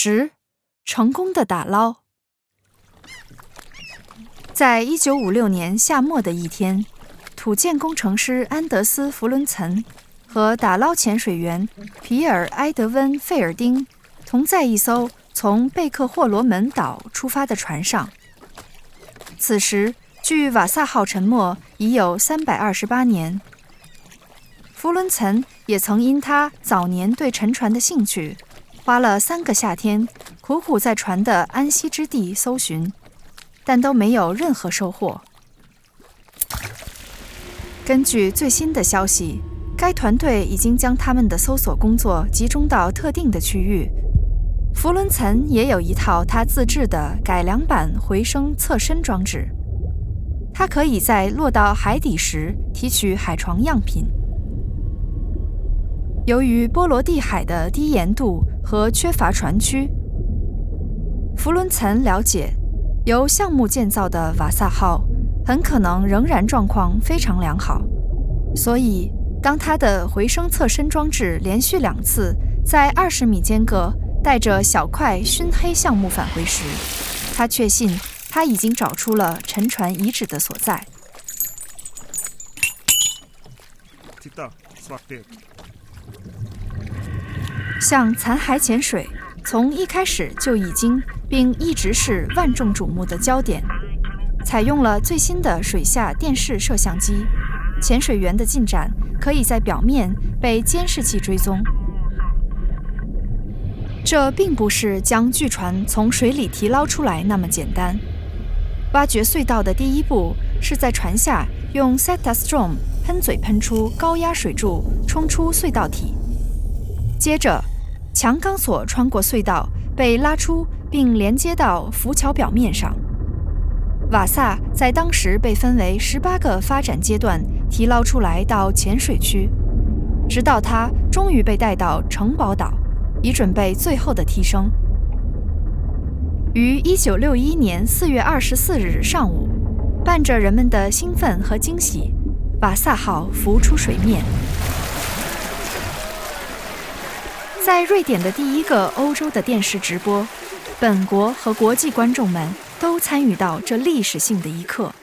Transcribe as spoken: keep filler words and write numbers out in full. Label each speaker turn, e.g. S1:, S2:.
S1: 十，成功的打捞。在一九五六年夏末的一天，土建工程师安德斯·弗伦岑和打捞潜水员皮尔·埃德温·费尔丁同在一艘从贝克霍罗门岛出发的船上。此时，距瓦萨号沉没已有三百二十八年。弗伦岑也曾因他早年对沉船的兴趣，花了三个夏天苦苦在船的安息之地搜寻，但都没有任何收获。根据最新的消息，该团队已经将他们的搜索工作集中到特定的区域。弗伦岑也有一套他自制的改良版回声侧身装置，它可以在落到海底时提取海床样品。由于波罗的海的低盐度和缺乏船区，弗伦岑了解，由项目建造的瓦萨号很可能仍然状况非常良好，所以当他的回声侧身装置连续两次在二十米间隔带着小块熏黑橡木返回时，他确信他已经找出了沉船遗址的所在。像残骸潜水从一开始就已经并一直是万众瞩目的焦点。采用了最新的水下电视摄像机，潜水员的进展可以在表面被监视器追踪。这并不是将巨船从水里提捞出来那么简单。挖掘隧道的第一步是在船下用 Zetastrom 喷嘴喷出高压水柱，冲出隧道体。接着，强钢索穿过隧道被拉出并连接到浮桥表面上。瓦萨在当时被分为十八个发展阶段提捞出来到浅水区，直到它终于被带到城堡岛，以准备最后的提升。于一九六一年四月二十四日上午，伴着人们的兴奋和惊喜，瓦萨号浮出水面。在瑞典的第一个欧洲的电视直播，本国和国际观众们都参与到这历史性的一刻。